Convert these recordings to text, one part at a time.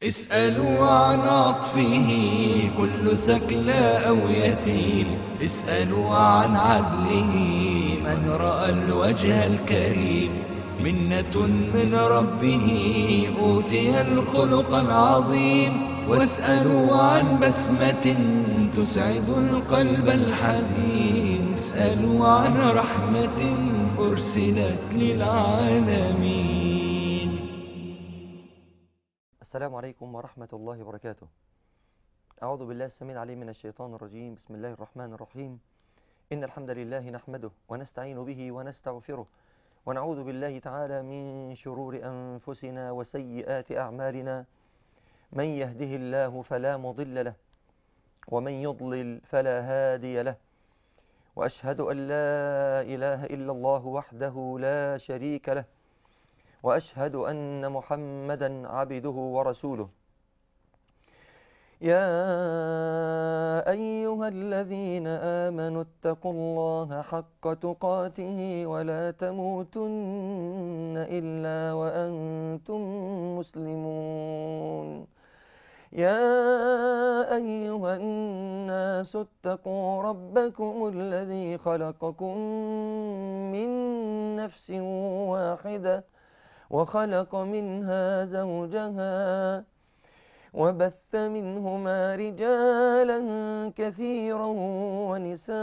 اسألوا عن عطفه كل ثكلى أو يتيم. اسألوا عن عدله من رأى الوجه الكريم. منة من ربه أوتي الخلق العظيم. واسألوا عن بسمة تسعد القلب الحزين. اسألوا عن رحمة أرسلت للعالمين. السلام عليكم ورحمة الله وبركاته. أعوذ بالله السميع العليم من الشيطان الرجيم. بسم الله الرحمن الرحيم. إن الحمد لله نحمده ونستعين به ونستغفره ونعوذ بالله تعالى من شرور أنفسنا وسيئات أعمالنا. من يهده الله فلا مضل له ومن يضلل فلا هادي له. وأشهد أن لا إله إلا الله وحده لا شريك له، وأشهد أن محمدا عبده ورسوله. يا أيها الذين آمنوا اتقوا الله حق تقاته ولا تموتن إلا وأنتم مسلمون. يا أيها الناس اتقوا ربكم الذي خلقكم من نفس واحدة وخلق منها زوجها وبث منهما رجالا كثيرا ونساء.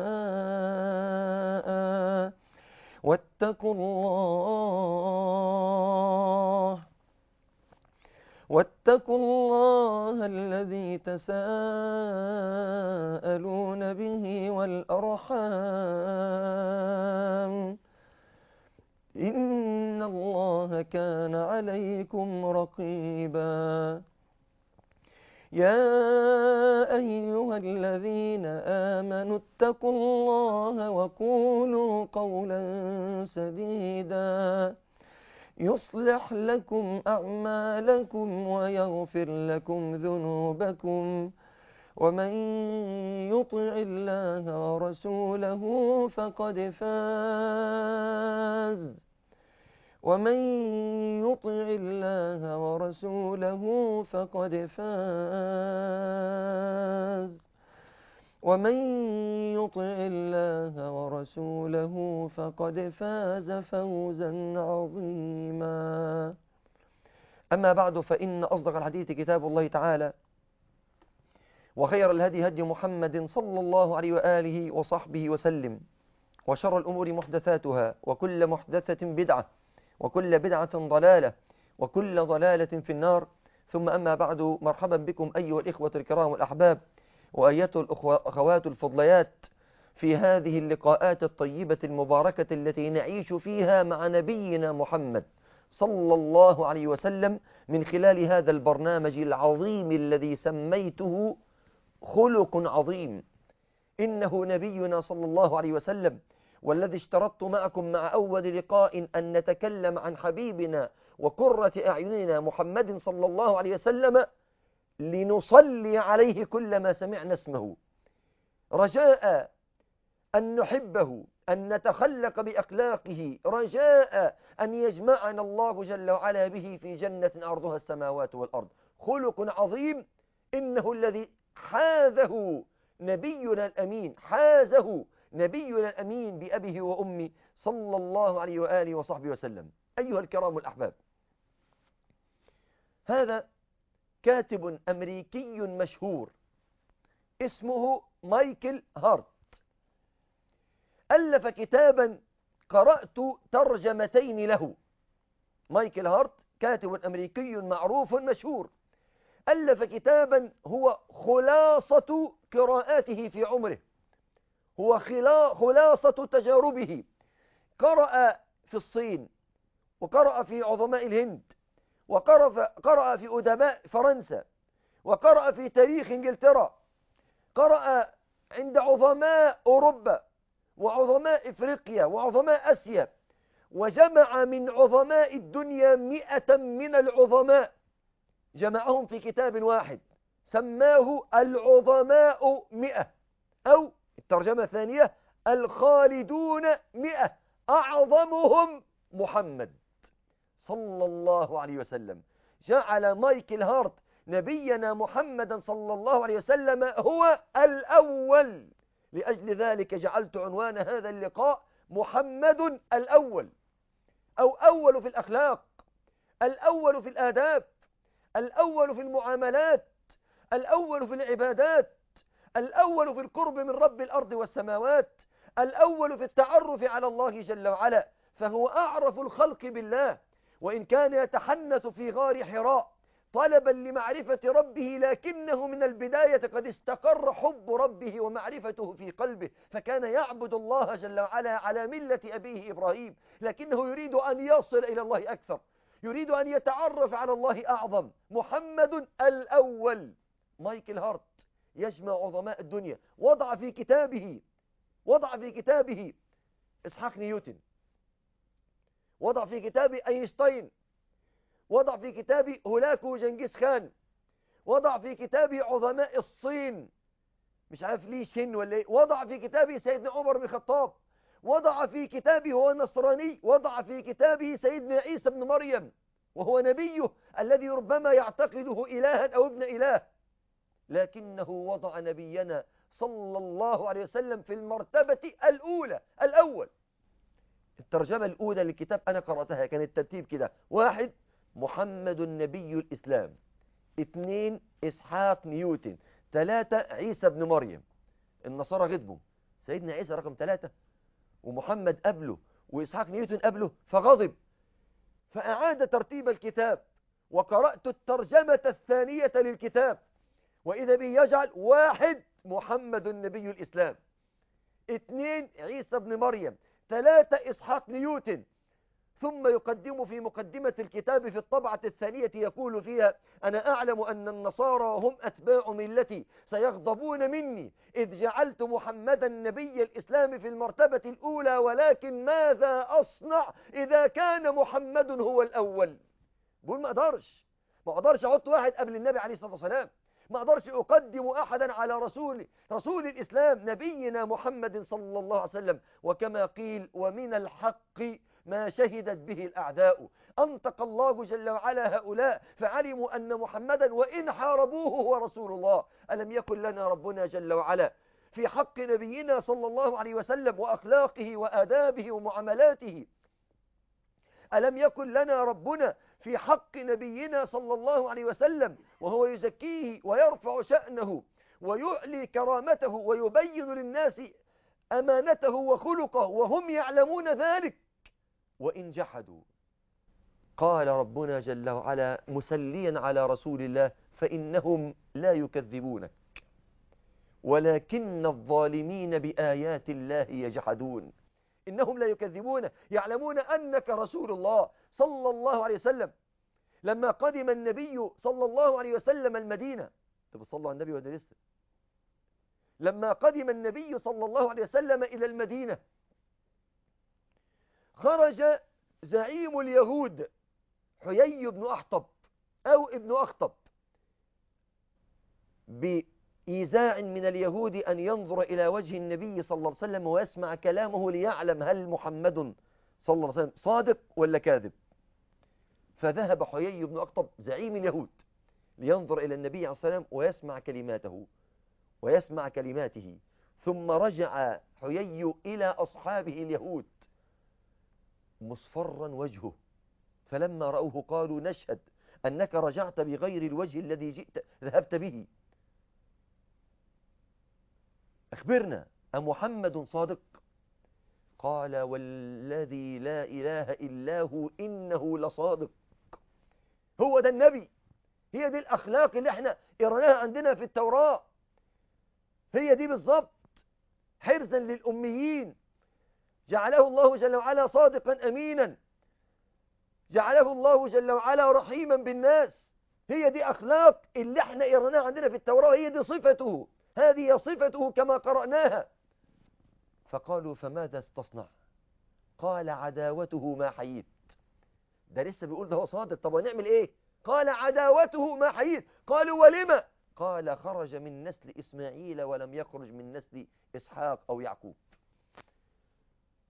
واتقوا الله الذي تساءلون به والأرحام، إن الله كان عليكم رقيبا. يا أيها الذين آمنوا اتقوا الله وقولوا قولا سديدا يصلح لكم أعمالكم ويغفر لكم ذنوبكم، ومن يطع الله ورسوله فقد فاز. ومن يطع الله ورسوله فقد فاز. ومن يطع الله ورسوله فقد فاز فوزا عظيما. أما بعد، فإن أصدق الحديث كتاب الله تعالى، وخير الهدي هدي محمد صلى الله عليه وآله وصحبه وسلم، وشر الأمور محدثاتها، وكل محدثة بدعة، وكل بدعة ضلالة، وكل ضلالة في النار. ثم أما بعد، مرحبا بكم أيها الإخوة الكرام والأحباب، وأيتها الأخوات الفضليات، في هذه اللقاءات الطيبة المباركة التي نعيش فيها مع نبينا محمد صلى الله عليه وسلم، من خلال هذا البرنامج العظيم الذي سميته خلق عظيم. إنه نبينا صلى الله عليه وسلم، والذي اشترطت معكم مع أول لقاء أن نتكلم عن حبيبنا وقرة أعيننا محمد صلى الله عليه وسلم، لنصلي عليه كلما سمعنا اسمه، رجاء أن نحبه، أن نتخلق بأخلاقه، رجاء أن يجمعنا الله جل وعلا به في جنة أرضها السماوات والأرض. خلق عظيم، إنه الذي حاذه نبينا الأمين، حازه نبينا الأمين بأبيه وأمي صلى الله عليه وآله وصحبه وسلم. أيها الكرام الأحباب، هذا كاتب أمريكي مشهور اسمه مايكل هارت، ألف كتابا قرأت ترجمتين له. مايكل هارت كاتب أمريكي معروف مشهور، ألف كتابا هو خلاصة قراءاته في عمره، هو خلاصة تجاربه. قرأ في الصين، وقرأ في عظماء الهند، وقرأ في أدباء فرنسا، وقرأ في تاريخ إنجلترا، قرأ عند عظماء أوروبا وعظماء إفريقيا وعظماء آسيا، وجمع من عظماء الدنيا 100 من العظماء، جمعهم في كتاب واحد سماه العظماء 100، أو الترجمة الثانية الخالدون 100، أعظمهم محمد صلى الله عليه وسلم. جعل مايكل هارت نبينا محمدا صلى الله عليه وسلم هو الأول. لأجل ذلك جعلت عنوان هذا اللقاء محمد الأول، أو أول في الأخلاق، الأول في الآداب، الأول في المعاملات، الأول في العبادات، الأول في القرب من رب الأرض والسماوات، الأول في التعرف على الله جل وعلا، فهو أعرف الخلق بالله. وإن كان يتحنث في غار حراء طلبا لمعرفة ربه، لكنه من البداية قد استقر حب ربه ومعرفته في قلبه، فكان يعبد الله جل وعلا على ملة أبيه إبراهيم، لكنه يريد أن يصل إلى الله أكثر، يريد أن يتعرف على الله أعظم. محمد الأول. مايكل هارت يجمع عظماء الدنيا، وضع في كتابه إسحاق نيوتن، وضع في كتابه أينشتاين، وضع في كتابه هولاكو جنكيز خان، وضع في كتابه عظماء الصين، مش عارف ليه شن ولا ايه، وضع في كتابه سيدنا عمر بن الخطاب، وضع في كتابه هو نصراني، وضع في كتابه سيدنا عيسى بن مريم وهو نبيه الذي ربما يعتقده إلها أو ابن إله، لكنه وضع نبينا صلى الله عليه وسلم في المرتبة الأولى، الأول. الترجمة الأولى للكتاب أنا قرأتها، كان الترتيب كده: 1 محمد نبي الإسلام، 2 إسحاق نيوتن، 3 عيسى بن مريم. النصارى غضبوا، سيدنا عيسى رقم 3 ومحمد قبله وإسحاق نيوتن قبله، فغضب، فأعاد ترتيب الكتاب. وقرأت الترجمة الثانية للكتاب، وإذا به يجعل 1 محمد نبي الإسلام، 2 عيسى بن مريم، 3 إسحاق نيوتن. ثم يقدم في مقدمة الكتاب في الطبعة الثانية يقول فيها: أنا أعلم أن النصارى هم أتباع ملتي سيغضبون مني إذ جعلت محمدا نبي الإسلام في المرتبة الأولى، ولكن ماذا أصنع إذا كان محمد هو الأول؟ بقول ما أقدرش أحط واحد قبل النبي عليه الصلاة والسلام، ما أقدرش أقدم أحدا على رسول الإسلام نبينا محمد صلى الله عليه وسلم. وكما قيل: ومن الحق ما شهدت به الأعداء. أنطق الله جل وعلا هؤلاء فعلموا أن محمدا وإن حاربوه هو رسول الله. ألم يكن لنا ربنا جل وعلا في حق نبينا صلى الله عليه وسلم وأخلاقه وآدابه ومعاملاته، ألم يكن لنا ربنا في حق نبينا صلى الله عليه وسلم وهو يزكيه ويرفع شأنه ويعلي كرامته ويبين للناس أمانته وخلقه وهم يعلمون ذلك وإن جحدوا؟ قال ربنا جل وعلا مسليا على رسول الله: فإنهم لا يكذبونك ولكن الظالمين بآيات الله يجحدون. إنهم لا يكذبون، يعلمون أنك رسول الله صلى الله عليه وسلم. لما قدم النبي صلى الله عليه وسلم المدينة، طب صلوا على النبي ولا لسه؟ لما قدم النبي صلى الله عليه وسلم إلى المدينة، خرج زعيم اليهود حيي بن أحطب أو ابن أخطب بإيذاع من اليهود أن ينظر إلى وجه النبي صلى الله عليه وسلم ويسمع كلامه ليعلم هل محمد صلى الله عليه وسلم صادق ولا كاذب. فذهب حيي بن أخطب زعيم اليهود لينظر إلى النبي عليه الصلاة والسلام ويسمع كلماته ويسمع كلماته. ثم رجع حيي إلى أصحابه اليهود مصفرا وجهه، فلما رأوه قالوا: نشهد أنك رجعت بغير الوجه الذي ذهبت به، أخبرنا أمحمد صادق؟ قال: والذي لا إله إلا هو إنه لصادق. هو ده النبي، هي دي الأخلاق اللي احنا قرأناها عندنا في التوراة، هي دي بالضبط. حرزا للأميين جعله الله جل وعلا صادقا أمينا، جعله الله جل وعلا رحيما بالناس. هي دي أخلاق اللي احنا قرأناها عندنا في التوراة، هي دي صفته، هذه صفته كما قرأناها. فقالوا: فماذا استصنع؟ قال: عداوته ما حييت. ده لسه بيقول ده هو صادق، طب ونعمل ايه؟ قال: عداوته ما حييت. قالوا: ولما؟ قال: خرج من نسل إسماعيل ولم يخرج من نسل إسحاق أو يعقوب.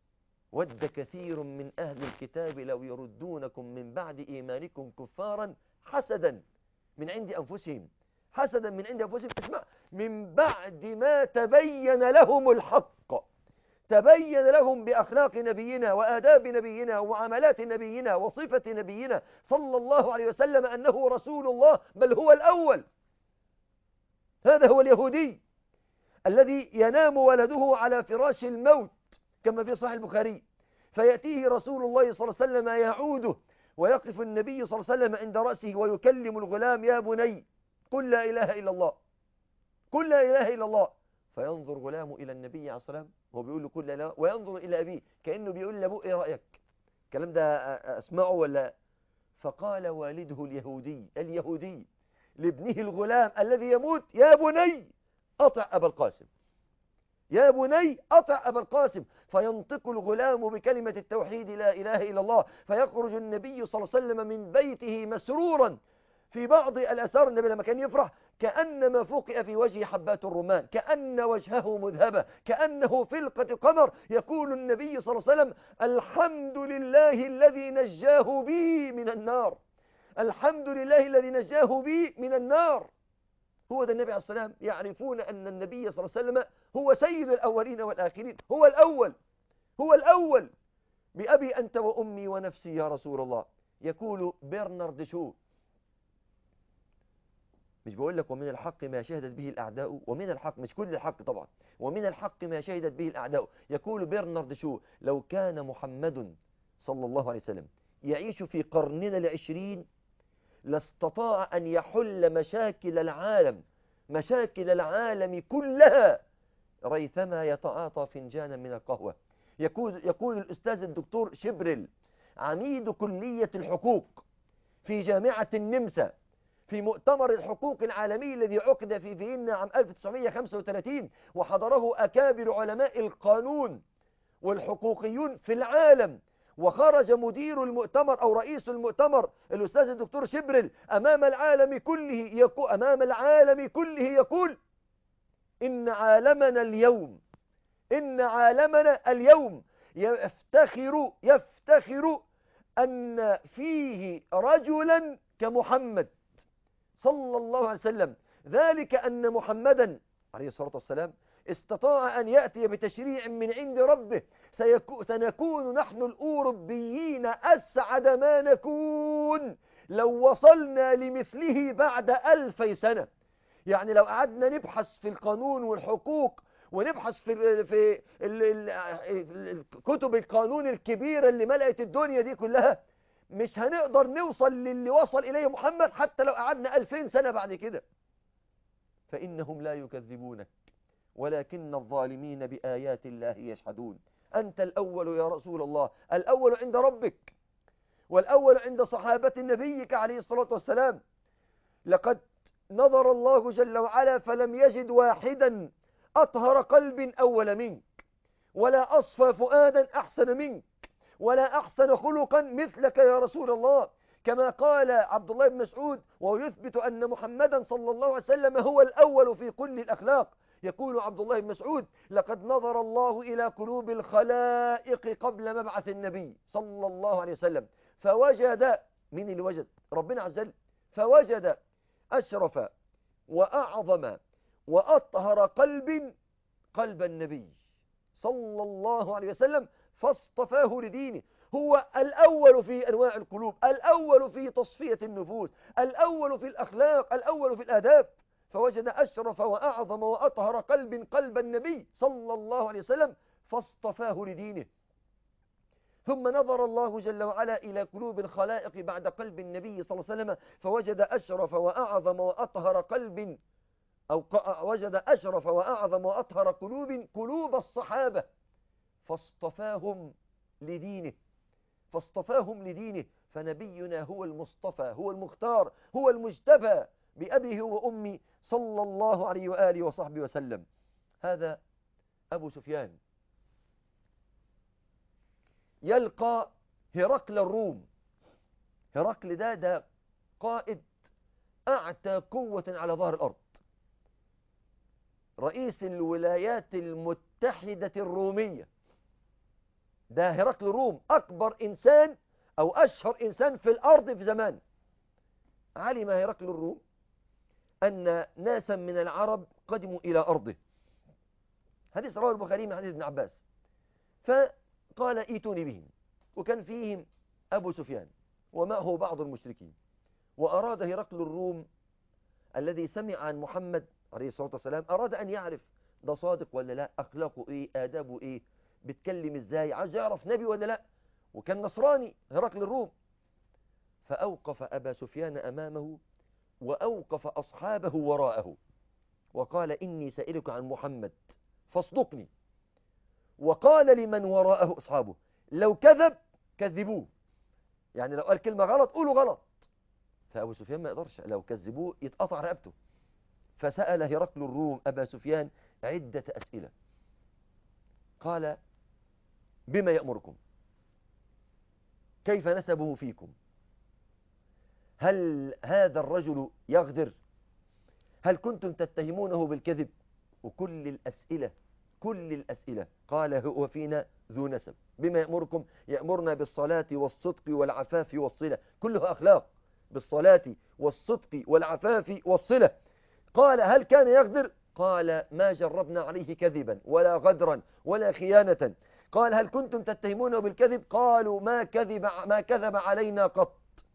ود كثير من أهل الكتاب لو يردونكم من بعد إيمانكم كفارا حسدا من عند أنفسهم، حسدا من عند أنفسهم. اسمع، من بعد ما تبين لهم الحق، تبين لهم بأخلاق نبينا وآداب نبينا ومعاملات نبينا وصفة نبينا صلى الله عليه وسلم أنه رسول الله بل هو الأول. هذا هو اليهودي الذي ينام ولده على فراش الموت كما في صحيح البخاري، فيأتيه رسول الله صلى الله عليه وسلم يعوده، ويقف النبي صلى الله عليه وسلم عند رأسه ويكلم الغلام: يا بني قل لا إله إلا الله، قل لا إله إلا الله. فينظر غلام إلى النبي عليه الصلاة والسلام هو بيقول له قل لا إله، وينظر إلى أبيه كأنه بيقول لأبوه: إيه رأيك الكلام ده أسمعه ولا؟ فقال والده اليهودي لابنه الغلام الذي يموت: يا بني أطع أبا القاسم، يا بني أطع أبا القاسم. فينطق الغلام بكلمة التوحيد لا إله إلا الله، فيخرج النبي صلى الله عليه وسلم من بيته مسرورا. في بعض الأثار النبي لما كان يفرح كأنما فوقئ في وجهه حبات الرمان، كأن وجهه مذهبة، كأنه فلقة قمر. يقول النبي صلى الله عليه وسلم: الحمد لله الذي نجاه بي من النار، الحمد لله الذي نجاه بي من النار. هو ده النبي عليه الصلاة والسلام. يعرفون أن النبي صلى الله عليه وسلم هو سيد الأولين والآخرين، هو الأول، هو الأول. بأبي أنت وأمي ونفسي يا رسول الله. يقول برنارد شو، مش بقول لك ومن الحق ما شهدت به الأعداء، ومن الحق مش كل الحق طبعا، ومن الحق ما شهدت به الأعداء. يقول برنارد شو: لو كان محمد صلى الله عليه وسلم يعيش في قرننا العشرين لاستطاع أن يحل مشاكل العالم كلها ريثما يتعاطى فنجانا من القهوة. يقول الأستاذ الدكتور شبرل عميد كلية الحقوق في جامعة النمسا في مؤتمر الحقوق العالمي الذي عقد في فيينا عام 1935، وحضره أكابر علماء القانون والحقوقيون في العالم، وخرج مدير المؤتمر أو رئيس المؤتمر الأستاذ الدكتور شبرل أمام العالم كله يقول: إن عالمنا اليوم يفتخر أن فيه رجلا كمحمد صلى الله عليه وسلم، ذلك أن محمدا عليه الصلاة والسلام استطاع أن يأتي بتشريع من عند ربه سنكون نحن الأوروبيين أسعد ما نكون لو وصلنا لمثله بعد 2000 سنة. يعني لو قعدنا نبحث في القانون والحقوق ونبحث في كتب القانون الكبيرة اللي ملأت الدنيا دي كلها، مش هنقدر نوصل للي وصل إليه محمد حتى لو قعدنا 2000 سنة بعد كده. فإنهم لا يكذبونك ولكن الظالمين بآيات الله يجحدون. أنت الأول يا رسول الله، الأول عند ربك، والأول عند صحابة نبيك عليه الصلاة والسلام. لقد نظر الله جل وعلا فلم يجد واحدا أطهر قلب أول منك، ولا أصفى فؤادا أحسن منك، ولا أحسن خلقا مثلك يا رسول الله. كما قال عبد الله بن مسعود وهو يثبت أن محمدا صلى الله عليه وسلم هو الأول في كل الأخلاق، يقول عبد الله بن مسعود: لقد نظر الله إلى قلوب الخلائق قبل مبعث النبي صلى الله عليه وسلم فوجد، من اللي وجد؟ ربنا عز وجل، فوجد أشرف وأعظم وأطهر قلب النبي صلى الله عليه وسلم فاصطفاه لدينه. هو الأول في أنواع القلوب، الأول في تصفية النفوس، الأول في الأخلاق، الأول في الآداب. فوجد أشرف وأعظم وأطهر قلب النبي صلى الله عليه وسلم فاصطفاه لدينه. ثم نظر الله جل وعلا إلى قلوب الخلائق بعد قلب النبي صلى الله عليه وسلم فوجد أشرف وأعظم وأطهر وجد أشرف وأعظم وأطهر قلوب الصحابة فاصطفاهم لدينه. فنبينا هو المصطفى، هو المختار، هو المجتبى بأبيه وأمي صلى الله عليه وآله وصحبه وسلم. هذا أبو سفيان يلقى هرقل الروم. هرقل ده قائد أعتى قوة على ظهر الأرض، رئيس الولايات المتحدة الرومية. ده هرقل الروم، أكبر إنسان أو أشهر إنسان في الأرض في زمان. علم هرقل الروم أن ناسا من العرب قدموا إلى أرضه. حديث رواه البخاري من حديث ابن عباس. فقال ائتوني بهم، وكان فيهم أبو سفيان ومعه بعض المشركين. وأراد هرقل الروم الذي سمع عن محمد عليه الصلاة والسلام، أراد أن يعرف ده صادق ولا لا، أخلاقه إيه، آدابه إيه، بيتكلم إزاي، عايز يعرف نبي ولا لا. وكان نصراني هرقل الروم. فأوقف أبا سفيان أمامه وأوقف أصحابه وراءه وقال إني سائلك عن محمد فاصدقني. وقال لمن وراءه أصحابه لو كذب كذبوه، يعني لو قال كلمة غلط قولوا غلط. فأبو سفيان ما يقدرش، لو كذبوه يتقطع رقبته. فسأل هرقل الروم أبا سفيان عدة أسئلة. قال بما يأمركم، كيف نسبه فيكم، هل هذا الرجل يغدر، هل كنتم تتهمونه بالكذب. وكل الأسئلة كل الأسئلة قال هو فينا ذو نسب. بما يأمركم، يأمرنا بالصلاة والصدق والعفاف والصلة، كلها أخلاق، بالصلاة والصدق والعفاف والصلة. قال هل كان يغدر، قال ما جربنا عليه كذبا ولا غدرا ولا خيانة. قال هل كنتم تتهمونه بالكذب، قالوا ما كذب علينا قط.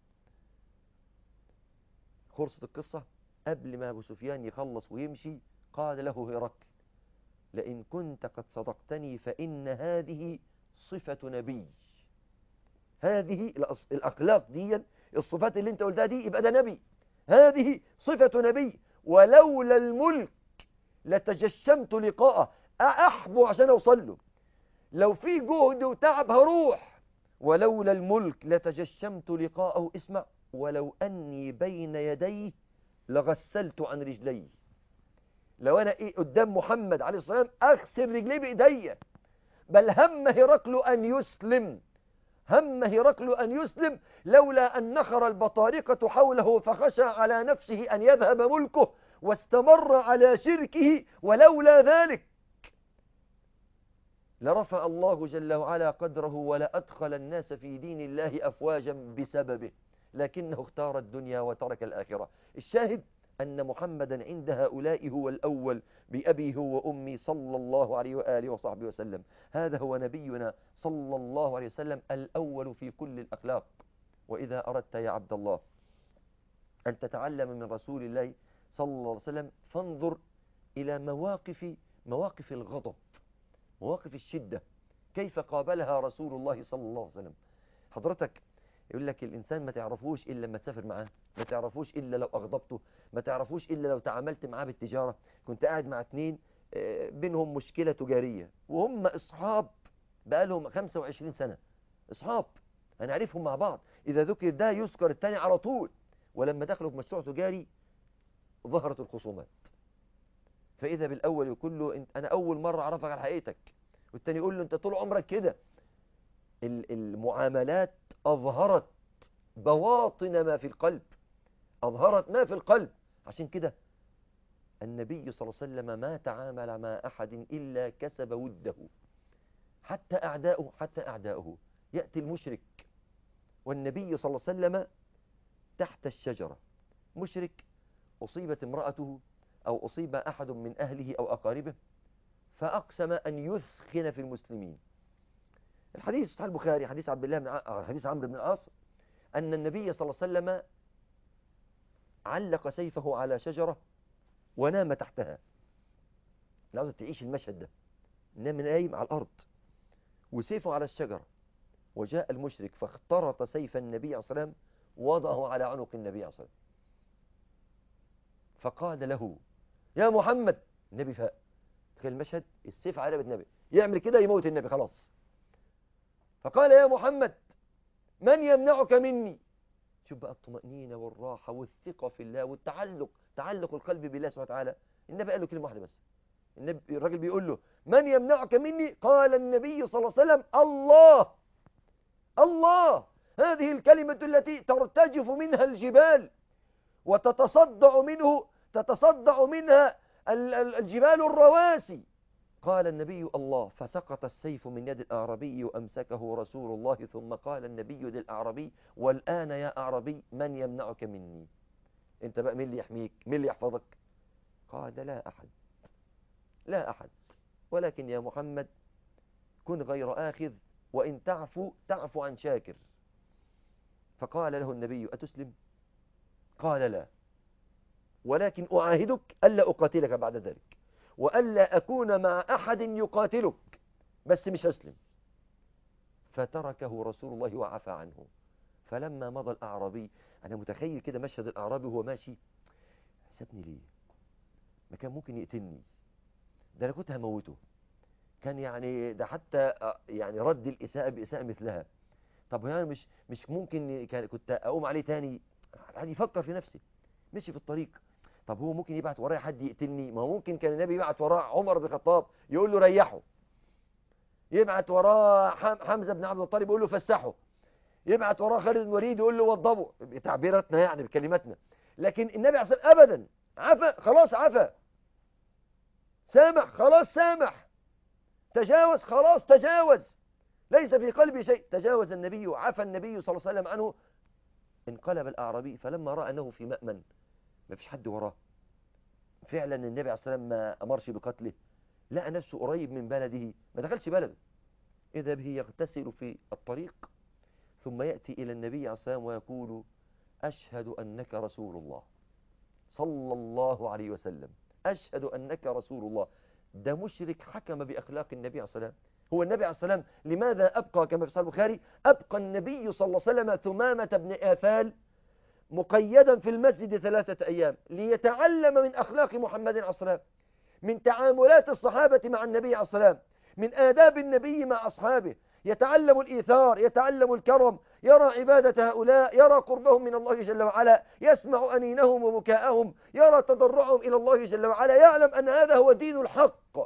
خلصت القصة. قبل ما أبو سفيان يخلص ويمشي قال له هرقل لئن كنت قد صدقتني فإن هذه صفة نبي. هذه الأخلاق دي، الصفات اللي انت قلتها دي، يبقى ده نبي. هذه صفة نبي، ولولا الملك لتجشمت لقاءه، أحبه عشان أوصل له، لو في جهد وتعب هروح. ولولا الملك لتجشمت لقاءه، اسمع، ولو أني بين يديه لغسلت عن رجلي. لو أنا قدام محمد عليه الصلاة والسلام أغسل رجلي بإيديا. بل هم هرقل أن يسلم، هم هرقل أن يسلم لولا أن نخر البطارقة حوله فخشى على نفسه أن يذهب ملكه واستمر على شركه، ولولا ذلك لرفع الله جل وعلا قدره ولا أدخل الناس في دين الله أفواجا بسببه، لكنه اختار الدنيا وترك الآخرة. الشاهد أن محمدا عند هؤلاء هو الأول بأبيه وأمي صلى الله عليه وآله وصحبه وسلم. هذا هو نبينا صلى الله عليه وسلم الأول في كل الأخلاق. وإذا أردت يا عبد الله أن تتعلم من رسول الله صلى الله عليه وسلم فانظر إلى مواقف الغضب، مواقف الشدة، كيف قابلها رسول الله صلى الله عليه وسلم. حضرتك يقول لك الإنسان ما تعرفوش إلا لما تسافر معاه، ما تعرفوش إلا لو أغضبته، ما تعرفوش إلا لو تعاملت معاه بالتجارة. كنت قاعد مع اتنين بينهم مشكلة تجارية وهم أصحاب بقالهم 25 سنة، أصحاب هنعرفهم مع بعض، إذا ذكر ده يذكر التاني على طول. ولما دخلوا في مشروع تجاري ظهرت الخصومات، فإذا بالأول يقول له أنا أول مرة أعرفك على حقيقتك، والتاني يقول له أنت طول عمرك كده. المعاملات أظهرت بواطن ما في القلب، أظهرت ما في القلب. عشان كده النبي صلى الله عليه وسلم ما تعامل مع أحد إلا كسب وده، حتى أعداؤه. يأتي المشرك والنبي صلى الله عليه وسلم تحت الشجرة، مشرك أصيبت امرأته أو أصيب أحد من أهله أو أقاربه فأقسم أن يثخن في المسلمين. الحديث صحيح البخاري، حديث حديث عمرو بن العاص، أن النبي صلى الله عليه وسلم علق سيفه على شجرة ونام تحتها. لازم تعيش المشهد ده، نام نايم على الأرض وسيفه على الشجرة. وجاء المشرك فاخترط سيف النبي عليه الصلاة والسلام وضعه على عنق النبي عليه الصلاة والسلام، فقال له يا محمد. النبي فاق، تخيل المشهد، السيف على رقبة النبي، يعمل كده يموت النبي خلاص. فقال يا محمد من يمنعك مني. شوف بقى الطمأنينة والراحة والثقة في الله والتعلق، تعلق القلب بالله سبحانه وتعالى. النبي قال له كلمة واحدة بس، الراجل بيقول له من يمنعك مني، قال النبي صلى الله عليه وسلم الله. الله، هذه الكلمة التي ترتجف منها الجبال وتتصدع منها الجبال الرواسي. قال النبي الله، فسقط السيف من يد الأعرابي وأمسكه رسول الله، ثم قال النبي للأعرابي والآن يا أعرابي من يمنعك مني. انت بقى مين اللي يحميك؟ مين اللي يحفظك؟ قال لا أحد، لا أحد، ولكن يا محمد كن غير آخذ، وإن تعفو عن شاكر. فقال له النبي أتسلم؟ قال لا، ولكن أعاهدك ألا أقاتلك بعد ذلك، وألا أكون مع أحد يقاتلك، بس مش أسلم. فتركه رسول الله وعفى عنه. فلما مضى الأعرابي، أنا متخيل كده مشهد الأعرابي وهو ماشي، سابني ليه؟ ما كان ممكن يقتلني، ده أنا كنت هموته، كان يعني ده حتى يعني رد الإساءة بإساءة مثلها. طب يعني مش ممكن كنت أقوم عليه تاني؟ قاعد يفكر في نفسه، مشي في الطريق. طب هو ممكن يبعت ورايا حد يقتلني؟ ما هو ممكن كان النبي يبعت وراه عمر بن الخطاب يقول له ريحه، يبعت وراه حمزة بن عبد المطلب يقول له فسحه، يبعت وراه خالد بن الوليد يقول له وضبه، بتعبيراتنا يعني بكلماتنا. لكن النبي عليه الصلاة والسلام أبدا، عفى خلاص، عفى، سامح خلاص، سامح، تجاوز خلاص، تجاوز، ليس في قلبي شيء. تجاوز النبي، عفى النبي صلى الله عليه وسلم عنه. انقلب الأعرابي فلما رأى أنه في مأمن، ما فيش حد وراه، فعلا النبي عليه الصلاة والسلام ما أمرش بقتله، لقى نفسه قريب من بلده، ما دخلش بلده، إذا به يغتسل في الطريق، ثم يأتي إلى النبي عليه الصلاة والسلام ويقول أشهد أنك رسول الله صلى الله عليه وسلم، أشهد أنك رسول الله. ده مشرك حكم بأخلاق النبي عليه الصلاة والسلام. هو النبي عليه الصلاة والسلام لماذا أبقى كما في صحيح البخاري؟ أبقى النبي صلى الله عليه وسلم ثمامة بن آثال مقيدا في المسجد 3 أيام ليتعلم من أخلاق محمد عليه الصلاة والسلام، من تعاملات الصحابة مع النبي عليه الصلاة والسلام، من آداب النبي مع أصحابه، يتعلم الإيثار، يتعلم الكرم، يرى عبادة هؤلاء، يرى قربهم من الله جل وعلا، يسمع أنينهم وبكاءهم، يرى تضرعهم إلى الله جل وعلا، يعلم أن هذا هو دين الحق،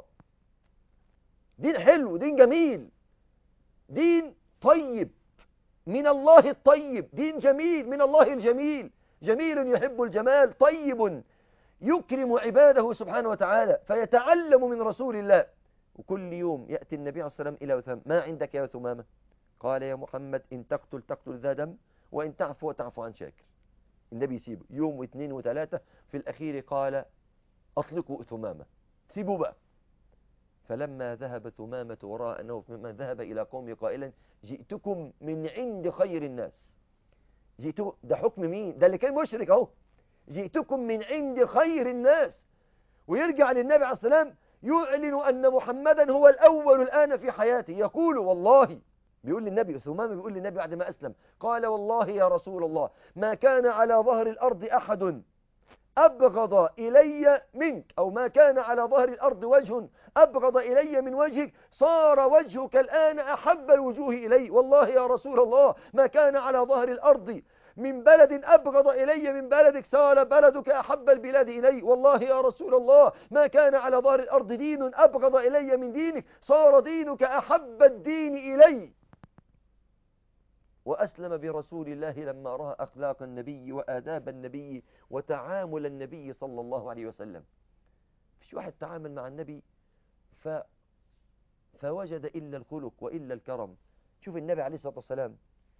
دين حلو، دين جميل، دين طيب من الله الطيب، دين جميل من الله الجميل، جميل يحب الجمال، طيب يكرم عباده سبحانه وتعالى، فيتعلم من رسول الله. وكل يوم يأتي النبي عليه الصلاة والسلام إلى ثمامة، ما عندك يا ثمامة؟ قال يا محمد إن تقتل ذا دم، وإن تعفو عن شاكر. النبي يسيبه يوم واثنين وثلاثة، في الأخير قال أطلقوا ثمامة، سيبوا بقى. فلما ذهب ثمامة وراء أنه ذهب إلى قوم قائلا جئتكم من عند خير الناس. ده حكم مين؟ ده اللي كان مشرك أهو، جئتكم من عند خير الناس. ويرجع للنبي عليه السلام يعلن أن محمدا هو الأول الآن في حياته، يقول والله، بيقول للنبي، ثمامة بيقول للنبي بعد ما أسلم، قال والله يا رسول الله ما كان على ظهر الأرض أحد أبغض إلي منك، أو ما كان على ظهر الأرض وجه أبغض إلي من وجهك، صار وجهك الآن أحب الوجوه إلي. والله يا رسول الله ما كان على ظهر الأرض من بلد أبغض إلي من بلدك، صار بلدك أحب البلاد إلي. والله يا رسول الله ما كان على ظهر الأرض دين أبغض إلي من دينك، صار دينك أحب الدين إلي. وأسلم برسول الله لما رأى أخلاق النبي وآداب النبي وتعامل النبي صلى الله عليه وسلم. فيش واحد تعامل مع النبي فوجد إلا الخلق وإلا الكرم. شوف النبي عليه الصلاة والسلام،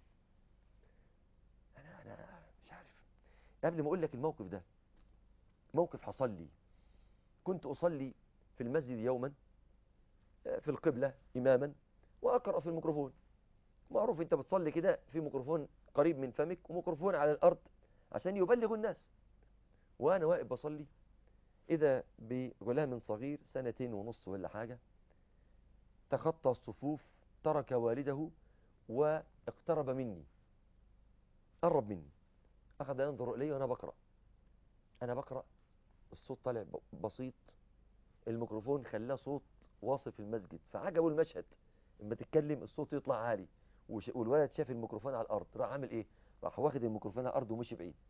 أنا مش عارف، قبل ما أقول لك الموقف ده، موقف حصل لي. كنت أصلي في المسجد يوما في القبلة إماما وأقرأ في الميكروفون. معروف أنت بتصلي كده في ميكروفون قريب من فمك وميكروفون على الأرض عشان يبلغ الناس. وأنا واقف بصلي إذا بغلام صغير 2.5 سنة ولا حاجة تخطى الصفوف، ترك والده واقترب مني، قرب مني، أخذ ينظر إلي وأنا بقرأ. أنا بقرأ، الصوت طالع بسيط، الميكروفون خلاه صوت واصل في المسجد، فعجبوا المشهد، لما تتكلم الصوت يطلع عالي. والولد شاف الميكروفون على الأرض، راح عامل إيه؟ راح واخد الميكروفون على الأرض ومشي بعيد.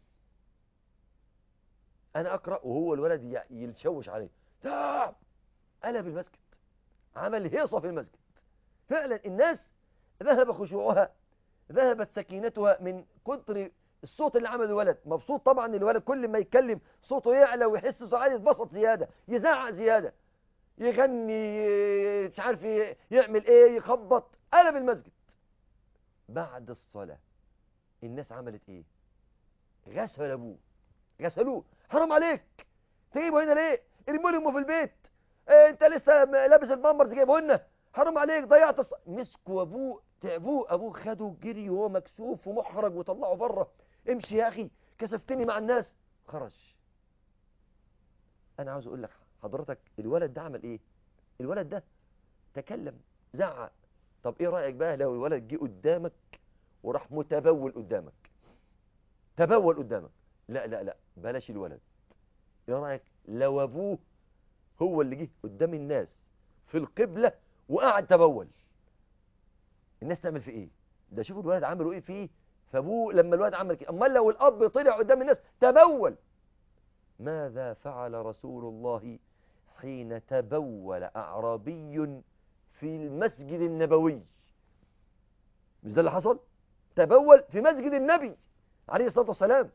أنا أقرأ وهو الولد يلشوش عليه، قلب المسجد، عمل هيصة في المسجد. فعلا الناس ذهب خشوعها، ذهبت سكينتها من كتر الصوت اللي عمله الولد. مبسوط طبعا الولد، كل ما يتكلم صوته يعلى ويحس صوته عالي، يتبسط زيادة، يزعق زيادة، يغني، مش عارف يعمل ايه، يخبط، قلب المسجد. بعد الصلاة الناس عملت ايه؟ غسل ابوه، غسلوه. حرام عليك تجيبه هنا ليه؟ ارموا لي امه في البيت. انت لسه لابس البامبر تجيبه لنا؟ حرام عليك ضيعت مسكوا ابوه تعبوه. ابوه خده جري وهو مكسوف ومحرج وطلعه بره. امشي يا اخي كسفتني مع الناس. خرج. انا عاوز اقول لك حضرتك الولد ده عمل ايه؟ الولد ده تكلم زعق. طب ايه رايك بقى لو الولد جه قدامك وراح متبول قدامك؟ تبول قدامك. لا لا لا بلاش الولد. ايه رايك لو ابوه هو اللي جه قدام الناس في القبلة وقعد تبول؟ الناس تعمل فيه ايه؟ ده شوفوا الولد عملوا ايه فيه. فابوه لما الولد عمل كده، امال لو الاب طلع قدام الناس تبول؟ ماذا فعل رسول الله حين تبول اعرابي في المسجد النبوي؟ مش ده اللي حصل؟ تبول في مسجد النبي عليه الصلاة والسلام.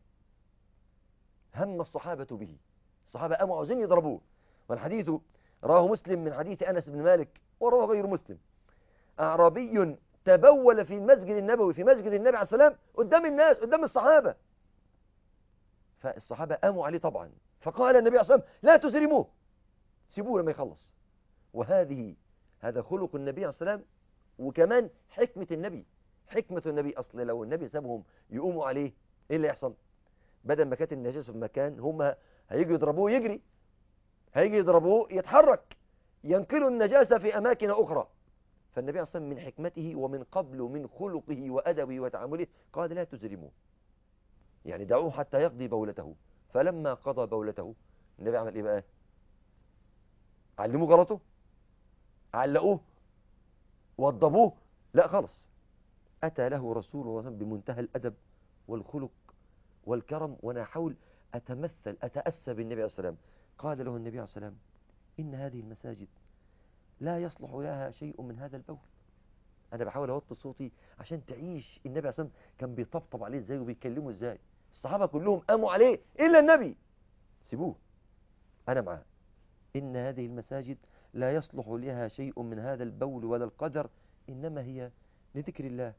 هم الصحابة به. الصحابة قاموا عاوزين يضربوه. والحديث رواه مسلم من حديث أنس بن مالك ورواه غير مسلم. أعرابي تبول في المسجد النبوي، في مسجد النبي عليه السلام قدام الناس قدام الصحابة. فالصحابة قاموا عليه طبعا. فقال النبي عليه السلام لا تسرموه، سيبوه لما يخلص. هذا خلق النبي عليه السلام. وكمان حكمة النبي. حكمة النبي أصل لو النبي سابهم يقوموا عليه إيه اللي يحصل؟ بدل ما كانت النجاسة في مكان هم هيجي يضربوه يجري، هيجي يضربوه يتحرك، ينقلوا النجاسة في أماكن أخرى. فالنبي أصلا من حكمته ومن قبل من خلقه وأدبه وتعامله قال لا تزرموه، يعني دعوه حتى يقضي بولته. فلما قضى بولته النبي عمل إيه بقى؟ علموه غلطه؟ علقوه؟ وضبوه؟ لا خالص. أتى له رسول الله بمنتهى الأدب والخلق والكرم. وأنا أحاول أتأسى بالنبي عليه السلام. قال له النبي عليه السلام إن هذه المساجد لا يصلح لها شيء من هذا البول. أنا بحاول أوطي صوتي عشان تعيش النبي عليه السلام كان بيطبطب عليه إزاي وبيكلمه إزاي. الصحابة كلهم قاموا عليه إلا النبي. سيبوه أنا معاه. إن هذه المساجد لا يصلح لها شيء من هذا البول ولا القدر، إنما هي لذكر الله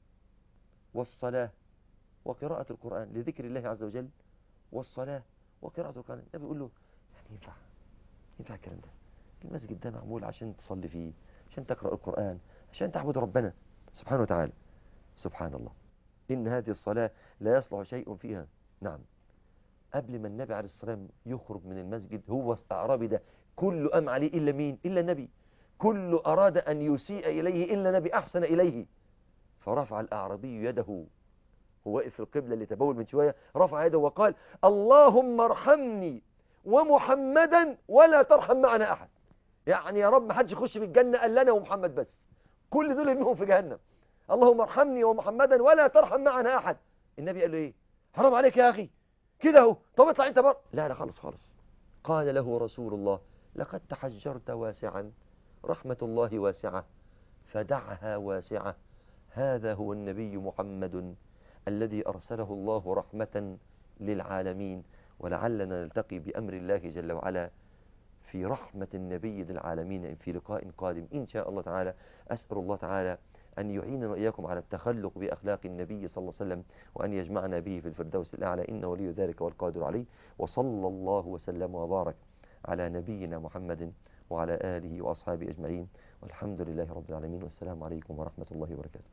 والصلاة وقراءة القرآن. لذكر الله عز وجل والصلاة وقراءة القرآن. النبي يقول له يعني ينفع الكلام ده؟ المسجد ده معمول عشان تصلي فيه، عشان تقرأ القرآن، عشان تعبد ربنا سبحانه وتعالى. سبحان الله. إن هذه الصلاة لا يصلح شيء فيها. نعم. قبل ما النبي عليه الصلاة والسلام يخرج من المسجد هو الأعرابي ده كله قام عليه إلا مين؟ إلا النبي. كله أراد أن يسيء إليه إلا النبي أحسن إليه. فرفع الأعرابي يده، هو واقف في القبلة اللي تبول من شوية، رفع يده وقال اللهم ارحمني ومحمدا ولا ترحم معنا أحد. يعني يا رب ما حدش يخش في الجنة إلا أنا ومحمد بس، كل دول ابنهم في جهنم. اللهم ارحمني ومحمدا ولا ترحم معنا أحد. النبي قال له إيه؟ حرام عليك يا أخي كده اهو، طب اطلع انت بره. لا خالص. قال له رسول الله لقد تحجرت واسعا، رحمة الله واسعة فدعها واسعة. هذا هو النبي محمد الذي أرسله الله رحمة للعالمين. ولعلنا نلتقي بأمر الله جل وعلا في رحمة النبي للعالمين في لقاء قادم إن شاء الله تعالى. أسأل الله تعالى أن يعيننا وإياكم على التخلق بأخلاق النبي صلى الله عليه وسلم، وأن يجمعنا به في الفردوس الأعلى إنه ولي ذلك والقادر عليه. وصلى الله وسلم وبارك على نبينا محمد وعلى آله وأصحابه أجمعين، والحمد لله رب العالمين، والسلام عليكم ورحمة الله وبركاته.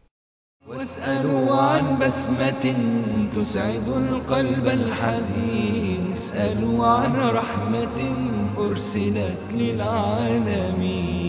واسألوا عن بسمة تسعد القلب الحزين، اسألوا عن رحمة أرسلت للعالمين.